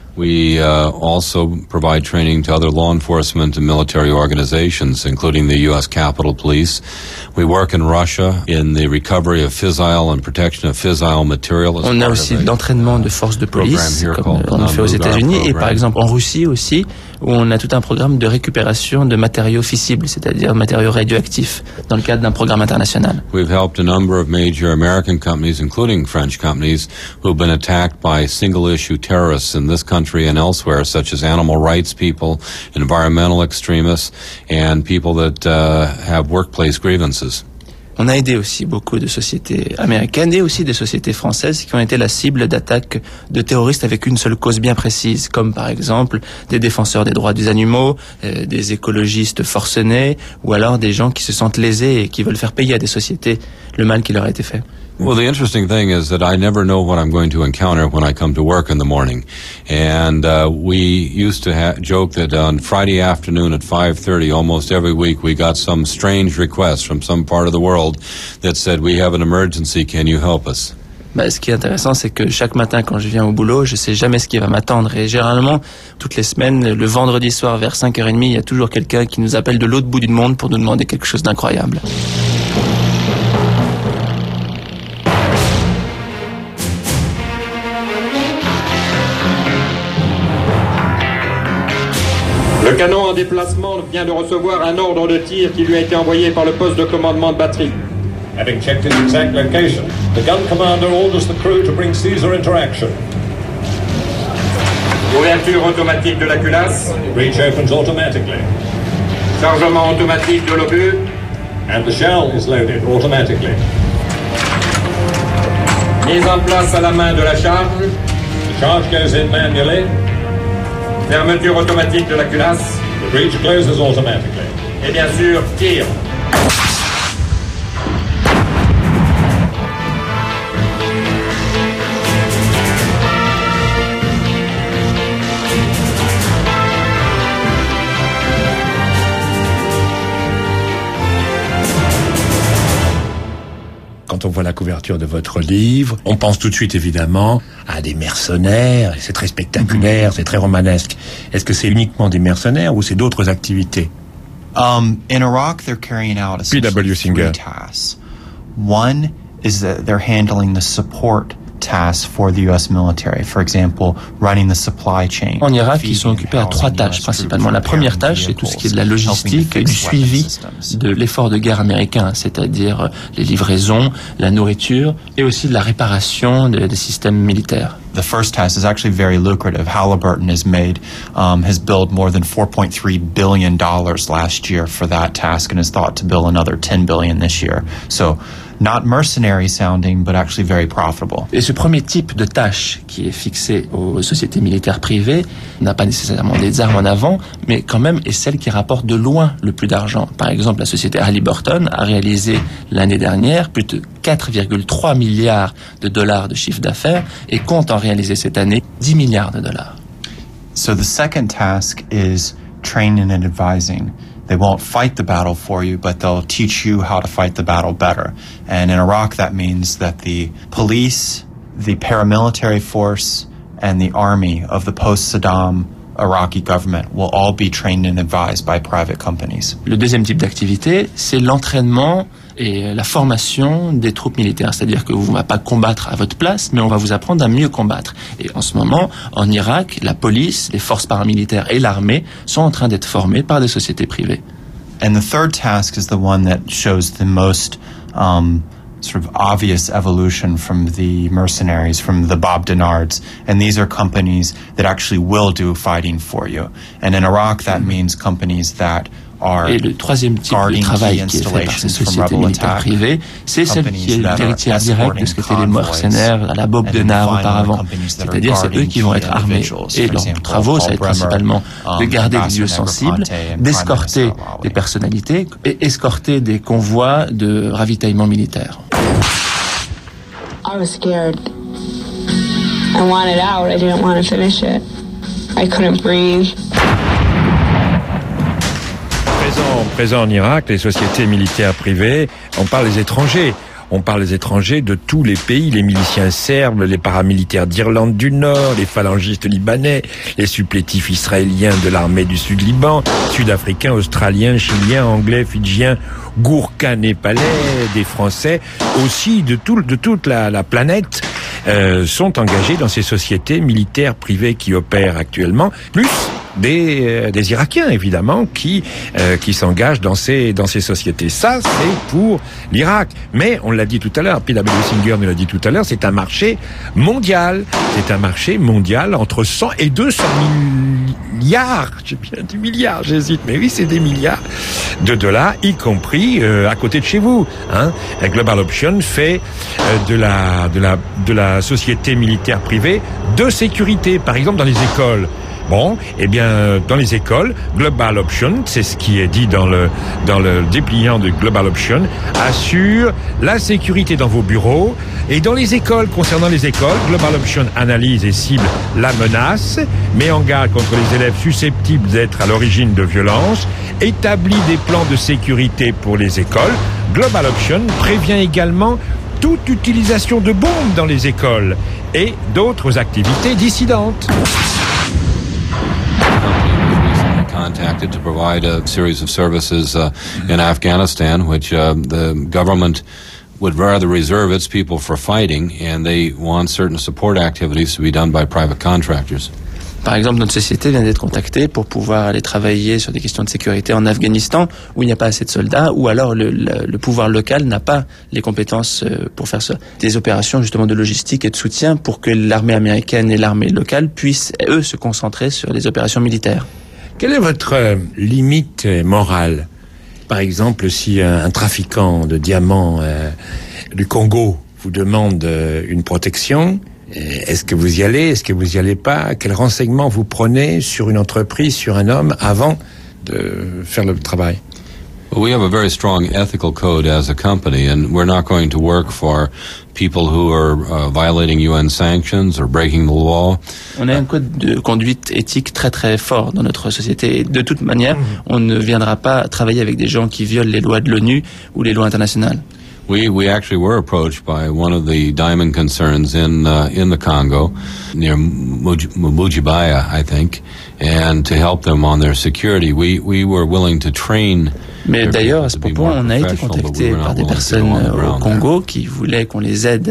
We uh, also provide training to other law enforcement and military organizations, including the U S Capitol Police. We work in Russia in the recovery of fissile and protection of fissile material. On a aussi de l'entraînement de forces de police, comme on le fait aux États-Unis, et par exemple en Russie aussi, où on a tout un programme de récupération de matériaux fissibles, c'est-à-dire matériaux radioactifs, dans le cadre d'un programme international. We've helped a number of major American companies, including French companies, who have been attacked by single-issue terrorists in this country and elsewhere, such as animal rights people, environmental extremists, and people that uh, have workplace grievances. On a aidé aussi beaucoup de sociétés américaines et aussi des sociétés françaises qui ont été la cible d'attaques de terroristes avec une seule cause bien précise, comme par exemple des défenseurs des droits des animaux, euh, des écologistes forcenés, ou alors des gens qui se sentent lésés et qui veulent faire payer à des sociétés le mal qui leur a été fait. Well, the interesting thing is that I never know what I'm going to encounter when I come to work in the morning. And uh, we used to ha- joke that on Friday afternoon at five thirty, almost every week, we got some strange request from some part of the world that said, we have an emergency, can you help us? Bah, ce qui est intéressant, c'est que chaque matin, quand je viens au boulot, je sais jamais ce qui va m'attendre. Et généralement, toutes les semaines, le vendredi soir vers cinq heures trente, il y a toujours quelqu'un qui nous appelle de l'autre bout du monde pour nous demander quelque chose d'incroyable. Le canon en déplacement vient de recevoir un ordre de tir qui lui a été envoyé par le poste de commandement de batterie. Having checked its exact location, the gun commander orders the crew to bring Caesar into action. Ouverture automatique de la culasse. Breech opens automatically. Chargement automatique de l'obus. And the shell is loaded automatically. Mise en place à la main de la charge. The charge goes in manually. Fermeture automatique de la culasse. The breech closes automatically. Et bien sûr, tir. Quand on voit la couverture de votre livre, on pense tout de suite évidemment à des mercenaires, et c'est très spectaculaire, c'est très romanesque. Est-ce que c'est uniquement des mercenaires ou c'est d'autres activités? Um, in Iraq, they're carrying out essentially three tasks. One is that they're handling the support tasks for the U S military. For example, running the supply chain. En Irak, ils sont occupés à trois tâches principalement. La première tâche, c'est tout ce qui est de la logistique et du suivi de l'effort de guerre américain, c'est-à-dire les livraisons, la nourriture et aussi de la réparation des, des systèmes militaires. The first task is actually very lucrative. Halliburton has made, um, has billed more than four point three billion dollars last year for that task and is thought to bill another ten billion dollars this year. So, not mercenary sounding, but actually very profitable. Et ce premier type de tâche qui est fixé aux sociétés militaires privées n'a pas nécessairement des armes en avant, mais quand même est celle qui rapporte de loin le plus d'argent. Par exemple, la société Halliburton a réalisé l'année dernière plus de quatre virgule trois milliards de dollars de chiffre d'affaires et compte en réaliser cette année dix milliards de dollars. So the second task is training and advising. They won't fight the battle for you, but they'll teach you how to fight the battle better. And in Iraq, that means that the police, the paramilitary force, and the army of the post-Saddam Iraqi government will all be trained and advised by private companies. Le deuxième type d'activité, c'est l'entraînement et la formation des troupes militaires. C'est-à-dire que vous ne va pas combattre à votre place, mais on va vous apprendre à mieux combattre. Et en ce moment, en Irak, la police, les forces paramilitaires et l'armée sont en train d'être formées par des sociétés privées. And the third task is the one that shows the most um, sort of obvious evolution from the mercenaries, from the Bob Denards. And these are companies that actually will do fighting for you. And in Iraq, that means companies that Et le troisième type de travail qui est fait par ces sociétés militaires privées, c'est celle qui est l'héritière directe de ce qu'étaient les mercenaires à la Bob Denard auparavant. C'est-à-dire, c'est eux qui vont être armés. Et leurs travaux, ça va être principalement de garder des lieux sensibles, d'escorter des personnalités et escorter des convois de ravitaillement militaire. I was scared. I wanted out. I didn't want to finish it. I couldn't breathe. Présent, présent en Irak, les sociétés militaires privées, on parle des étrangers. On parle des étrangers de tous les pays, les miliciens serbes, les paramilitaires d'Irlande du Nord, les phalangistes libanais, les supplétifs israéliens de l'armée du Sud-Liban, sud-africains, australiens, chiliens, anglais, fidjiens, gourkas népalais, des Français, aussi de, tout, de toute la, la planète, euh, sont engagés dans ces sociétés militaires privées qui opèrent actuellement, plus des, euh, des Irakiens évidemment qui euh, qui s'engagent dans ces dans ces sociétés. Ça c'est pour l'Irak, mais on l'a dit tout à l'heure, P W Singer nous l'a dit tout à l'heure, c'est un marché mondial, c'est un marché mondial entre cent et deux cents milliards, j'ai bien dit milliards, j'hésite, mais oui c'est des milliards de dollars, y compris euh, à côté de chez vous. Hein. Global Option fait euh, de la de la de la société militaire privée de sécurité, par exemple dans les écoles. Bon, eh bien, dans les écoles, Global Option, c'est ce qui est dit dans le dans le dépliant de Global Option, assure la sécurité dans vos bureaux. Et dans les écoles, concernant les écoles, Global Option analyse et cible la menace, met en garde contre les élèves susceptibles d'être à l'origine de violences, établit des plans de sécurité pour les écoles. Global Option prévient également toute utilisation de bombes dans les écoles et d'autres activités dissidentes. Contacted to provide a series of services uh, in Afghanistan, which uh, the government would rather reserve its people for fighting, and they want certain support activities to be done by private contractors. Par exemple, notre société vient d'être contactée pour pouvoir aller travailler sur des questions de sécurité en Afghanistan où il n'y a pas assez de soldats, ou alors le, le, le pouvoir local n'a pas les compétences pour faire ça. Des opérations justement de logistique et de soutien pour que l'armée américaine et l'armée locale puissent, eux, se concentrer sur les opérations militaires. Quelle est votre euh, limite morale ? Par exemple, si un, un trafiquant de diamants euh, du Congo vous demande euh, une protection, est-ce que vous y allez ? Est-ce que vous y allez pas ? Quels renseignements vous prenez sur une entreprise, sur un homme, avant de faire le travail ? We have a very strong ethical code as a company, and we're not going to work for people who are uh, violating U N sanctions or breaking the law. On a un code de conduite éthique très très fort dans notre société. Et de toute manière, on ne viendra pas travailler avec des gens qui violent les lois de l'ONU ou les lois internationales. We we actually were approached by one of the diamond concerns in uh, in the Congo, near Mujibaya, I think, and to help them on their security, we we were willing to train. Mais d'ailleurs, à ce propos, on a été contacté par des personnes au Congo qui voulaient qu'on les aide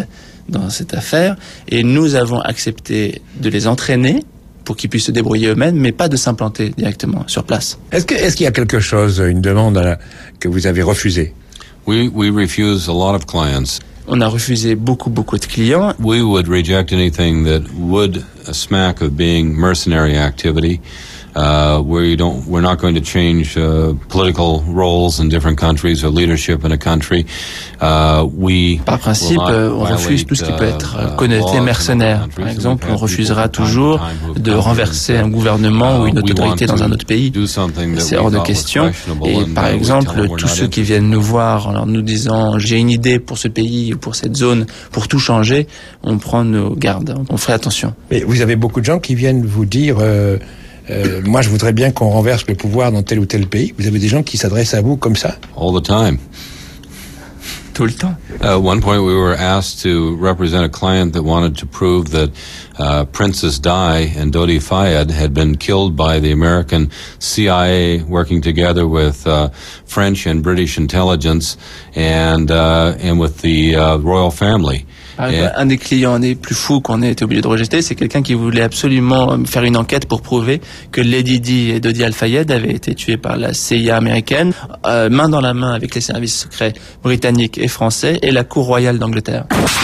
dans cette affaire, et nous avons accepté de les entraîner pour qu'ils puissent se débrouiller eux-mêmes, mais pas de s'implanter directement sur place. Est-ce que, est-ce qu'il y a quelque chose, une demande à la, que vous avez refusée? We, we refuse a lot of clients. On a refusé beaucoup, beaucoup de clients. We would reject anything that would smack of being mercenary activity. Uh, where you don't, we're not going to change uh, political roles in different countries or leadership in a country. Uh, we Par principe, on refuse tout ce qui peut être connoté mercenaire. Par exemple, on refusera toujours de renverser un gouvernement ou une autorité dans un autre pays. C'est hors de question. Et par exemple, tous ceux qui viennent nous voir en nous disant « j'ai une idée pour ce pays ou pour cette zone, pour tout changer », on prend nos gardes, on fait attention. Mais vous avez beaucoup de gens qui viennent vous dire euh... Euh, moi, je voudrais bien qu'on renverse le pouvoir dans tel ou tel pays. Vous avez des gens qui s'adressent à vous comme ça? All the time. Tout le temps. At one point, we were asked to represent a client that wanted to prove that uh, Princess Di and Dodi Fayed had been killed by the American C I A working together with uh, French and British intelligence and uh, and with the uh, royal family. Un des clients des plus fous qu'on ait été obligé de rejeter, c'est quelqu'un qui voulait absolument faire une enquête pour prouver que Lady Di et Dodi Al-Fayed avaient été tués par la C I A américaine, euh, main dans la main avec les services secrets britanniques et français et la cour royale d'Angleterre.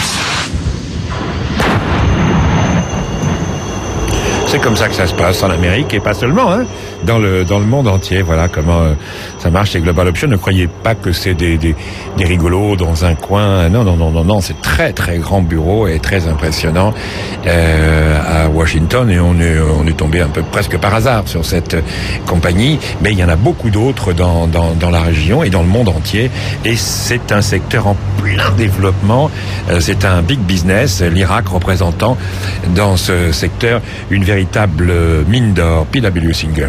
C'est comme ça que ça se passe en Amérique et pas seulement, hein, dans le dans le monde entier. Voilà comment euh, ça marche chez Global Option. Ne croyez pas que c'est des, des des rigolos dans un coin. Non non non non non, c'est très très grand bureau et très impressionnant euh, à Washington. Et on est on est tombé un peu presque par hasard sur cette compagnie, mais il y en a beaucoup d'autres dans dans dans la région et dans le monde entier. Et c'est un secteur en plein développement. Euh, c'est un big business. L'Irak représentant dans ce secteur une véritable mine d'or. P W Singer.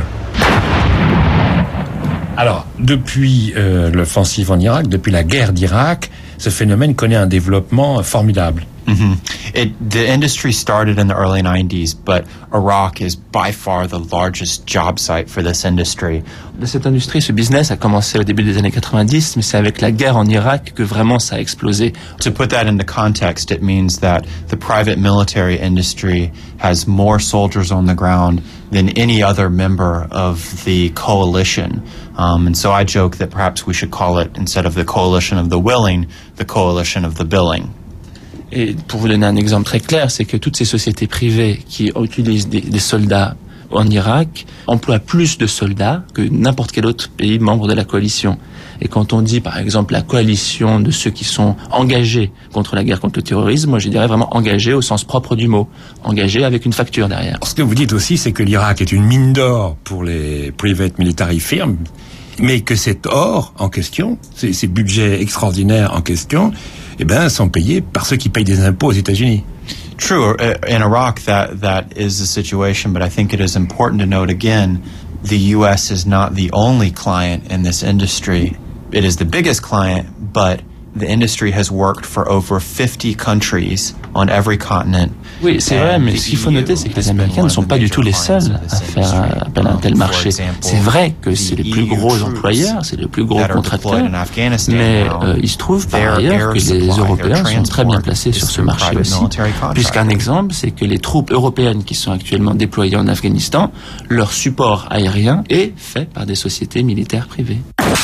Alors, depuis euh, l'offensive en Irak, depuis la guerre d'Irak, ce phénomène connaît un développement formidable. Mm-hmm. It, the industry started in the early nineties, but Iraq is by far the largest job site for this industry. Cette industrie, ce business a commencé au début des années quatre-vingt-dix, mais c'est avec la guerre en Irak que vraiment ça a explosé. To put that into context, it means that the private military industry has more soldiers on the ground than any other member of the coalition. Um, and so I joke that perhaps we should call it, instead of the coalition of the willing, the coalition of the billing. Et pour vous donner un exemple très clair, c'est que toutes ces sociétés privées qui utilisent des, des soldats en Irak emploient plus de soldats que n'importe quel autre pays membre de la coalition. Et quand on dit, par exemple, la coalition de ceux qui sont engagés contre la guerre contre le terrorisme, moi je dirais vraiment engagés au sens propre du mot, engagés avec une facture derrière. Ce que vous dites aussi, c'est que l'Irak est une mine d'or pour les private military firms, mais que cet or en question, ces, ces budgets extraordinaires en question, eh ben, sont payés par ceux qui payent des impôts aux États-Unis. True, in Iraq that that is the situation, but I think it is important to note again, the U S is not the only client in this industry. It is the biggest client, but the industry has worked for over fifty countries on every continent. Oui, c'est vrai, mais ce qu'il faut noter, c'est que les Américains ne sont pas du tout les seuls à faire appel à un tel marché. C'est vrai que c'est les plus gros employeurs, c'est les plus gros contracteurs, mais euh, il se trouve par ailleurs que les Européens sont très bien placés sur ce marché aussi, puisqu'un exemple, c'est que les troupes européennes qui sont actuellement déployées en Afghanistan, leur support aérien est fait par des sociétés militaires privées.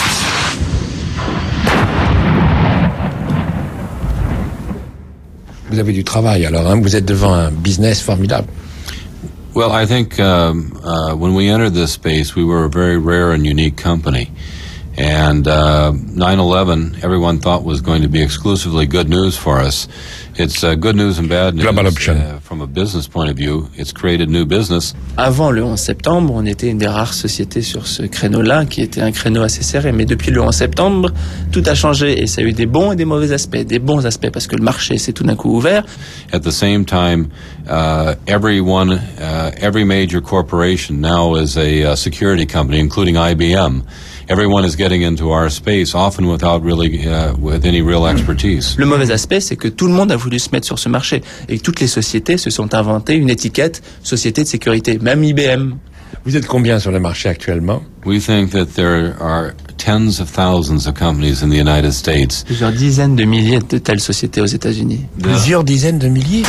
Vous avez du travail, alors hein, vous êtes devant un business formidable. Well, I think um, uh, when we entered this space, we were a very rare and unique company. And uh, nine eleven, everyone thought was going to be exclusively good news for us. It's uh, good news and bad news. Global Option. Uh, from a business point of view, it's created new business. Avant le onze septembre, on était une des rares sociétés sur ce créneau-là, qui était un créneau assez serré. Mais depuis le onze septembre, tout a changé et ça a eu des bons et des mauvais aspects. Des bons aspects parce que le marché s'est tout d'un coup ouvert. At the same time, uh, everyone, uh, every major corporation now is a uh, security company, including I B M. Everyone is getting into our space, often without really, uh, with any real expertise. Le mauvais aspect, c'est que tout le monde a voulu se mettre sur ce marché et toutes les sociétés se sont inventées une étiquette société de sécurité. Même I B M Vous êtes combien sur le marché actuellement? We think that there are tens of thousands of companies in the United States. Plusieurs dizaines de milliers de telles sociétés aux États-Unis. Plusieurs dizaines de milliers?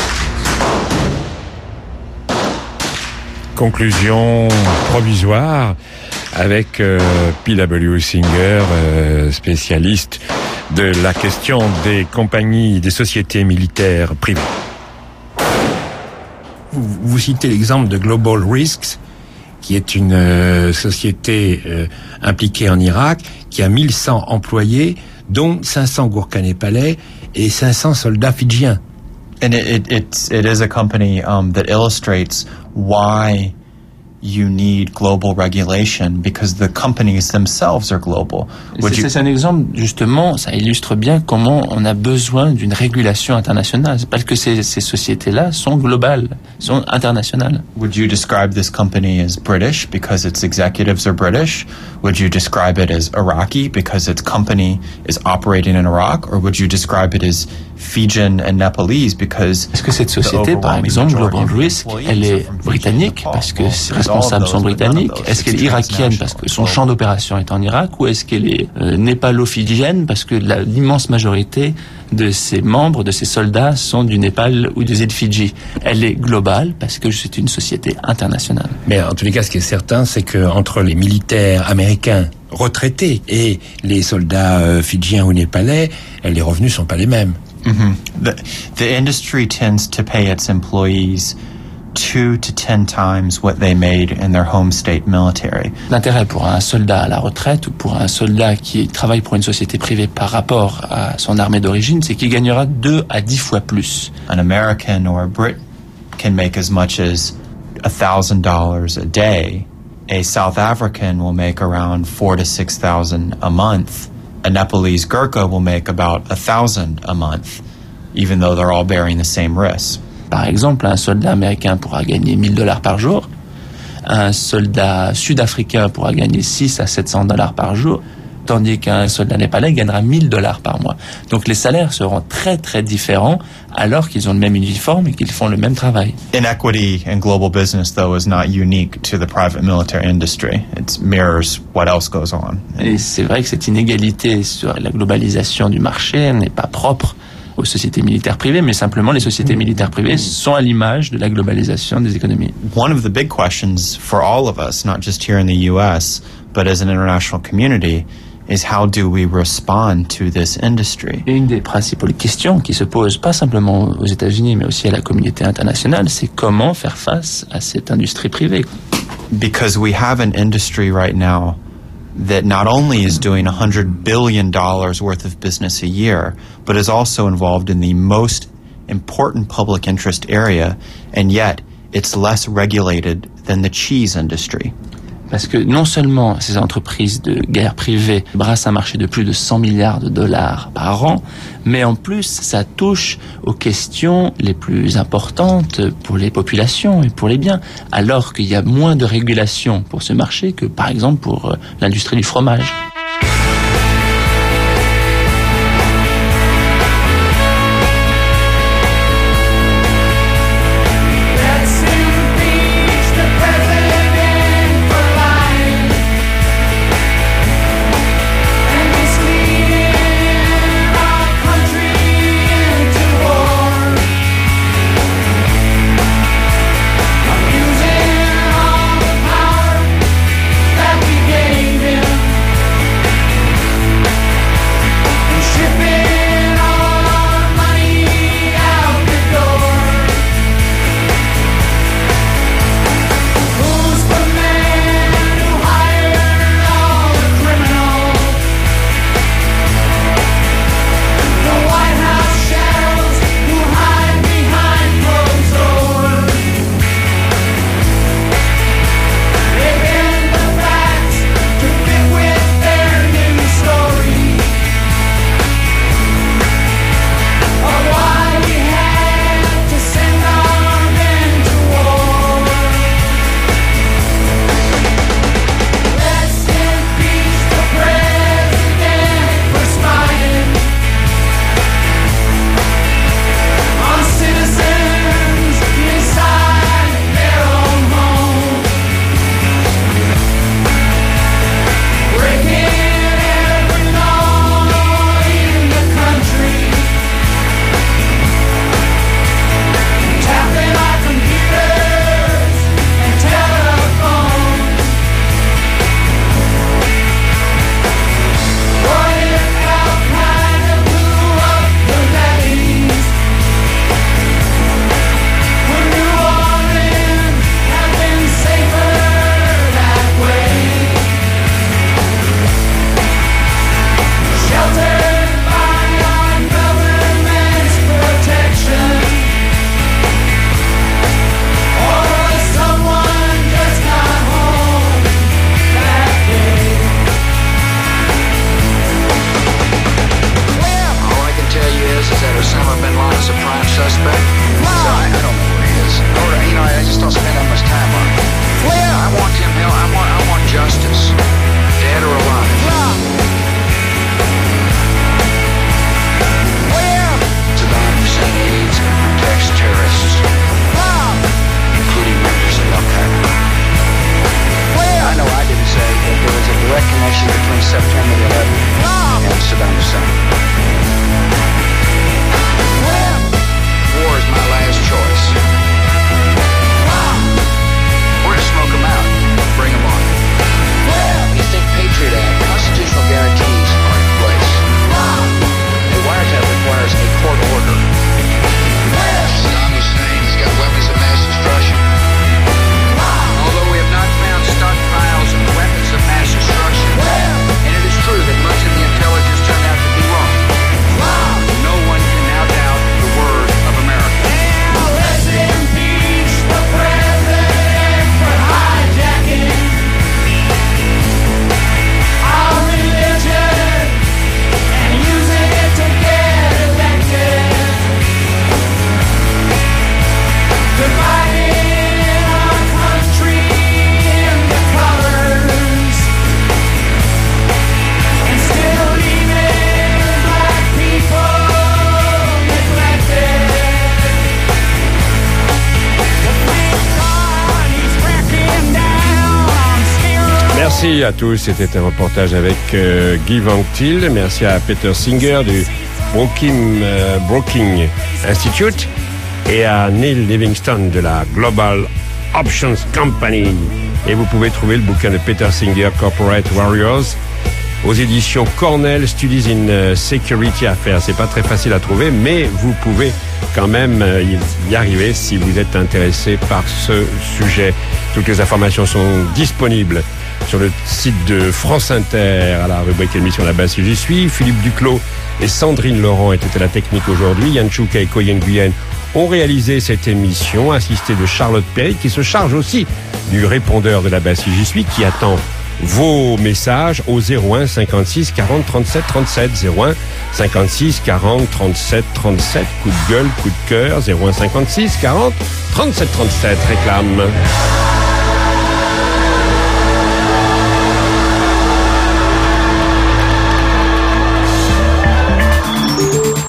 Conclusion provisoire avec euh, P W Singer, euh, spécialiste de la question des compagnies, des sociétés militaires privées. Vous, vous citez l'exemple de Global Risks, qui est une euh, société euh, impliquée en Irak, qui a mille cent employés, dont cinq cents Gourkha népalais et cinq cents soldats fidjiens. And it, it, it's, it is a company um, that illustrates why you need global regulation, because the companies themselves are global. C'est, you... c'est un exemple, justement, ça illustre bien comment on a besoin d'une régulation internationale. C'est parce que ces, ces sociétés-là sont globales, sont internationales. Would you describe this company as British because its executives are British? Would you describe it as Iraqi because its company is operating in Iraq? Or would you describe it as Fijian and Nepalese because... Est-ce que cette société, par exemple, Global Risk, elle est britannique parce que ses responsables sont britanniques? Est-ce qu'elle est irakienne parce que son champ d'opération est en Irak? Ou est-ce qu'elle est euh, népalo-fidjienne parce que la, l'immense majorité de ses membres, de ses soldats sont du Népal ou des îles Fidji? Elle est globale parce que c'est une société internationale. Mais en tous les cas, ce qui est certain, c'est que entre les militaires américains retraités et les soldats euh, fidjiens ou népalais, les revenus sont pas les mêmes. Mm-hmm. The, the industry tends to pay its employees two to ten times what they made in their home state military. L'intérêt pour un soldat à la retraite ou pour un soldat qui travaille pour une société privée par rapport à son armée d'origine, c'est qu'il gagnera deux à dix fois plus. An American or a Brit can make as much as a thousand dollars a day. A South African will make around four to six thousand a month. A Nepalese Gurkha will make about a thousand a month, even though they're all bearing the same risks. Par exemple, un soldat américain pourra gagner mille dollars par jour. Un soldat sud-africain pourra gagner six à sept cents dollars par jour, tandis qu'un soldat népalais gagnera mille dollars par mois. Donc les salaires seront très très différents alors qu'ils ont le même uniforme et qu'ils font le même travail. Inequity in global business, though, is not unique to the private military industry. It mirrors what else goes on. Et c'est vrai que cette inégalité sur la globalisation du marché n'est pas propre aux sociétés militaires privées, mais simplement les sociétés militaires privées sont à l'image de la globalisation des économies. One of the big questions for all of us, not just here in the U S, but as an international community, is how do we respond to this industry? Une des principales questions qui se posent pas simplement aux États-Unis, mais aussi à la communauté internationale, c'est comment faire face à cette industrie privée. Because we have an industry right now that not only is doing one hundred billion dollars worth of business a year, but is also involved in the most important public interest area, and yet it's less regulated than the cheese industry. Parce que non seulement ces entreprises de guerre privée brassent un marché de plus de cent milliards de dollars par an, mais en plus ça touche aux questions les plus importantes pour les populations et pour les biens, alors qu'il y a moins de régulation pour ce marché que par exemple pour l'industrie du fromage. suspect. So I, I don't know where he is. Or, you know, I just don't spend that much time on him. I want him, you know, I want, I want justice. Dead or alive. Saddam Hussein aids and protects terrorists, including members of Al-Qaeda. I know I didn't say that there was a direct connection between September the eleventh and Saddam Hussein. War is my last choice. We're to smoke them out. Bring them on. When you think Patriot Act, constitutional guarantees are in place. A wiretap requires a court order. Saddam Hussein has got weapons of mass destruction. Although we have not found stockpiles of weapons of mass destruction, and it is true that much of the intelligence turned out to be wrong, no one can now doubt the word of America. Rest in peace, the president, for hijacking our religion and using it to get elected, dividing our country into colors, and still leaving black people neglected. Merci à tous. C'était un reportage avec euh, Guy Van Til. Merci à Peter Singer du Brookings, euh, Brookings Institute et à Neil Livingston de la Global Options Company. Et vous pouvez trouver le bouquin de Peter Singer, Corporate Warriors, aux éditions Cornell Studies in Security Affairs. C'est pas très facile à trouver, mais vous pouvez quand même y arriver si vous êtes intéressé par ce sujet. Toutes les informations sont disponibles sur le site de France Inter à la rubrique émission La base si j'y suis. Philippe Duclos et Sandrine Laurent étaient à la technique aujourd'hui. Yann Chouka et Koyen Nguyen ont réalisé cette émission, assisté de Charlotte Perry qui se charge aussi du répondeur de La base si j'y suis, qui attend vos messages au zéro un cinquante-six quarante trente-sept trente-sept, zéro un cinquante-six quarante trente-sept trente-sept, coup de gueule, coup de cœur, zéro un cinquante-six quarante trente-sept trente-sept, réclame.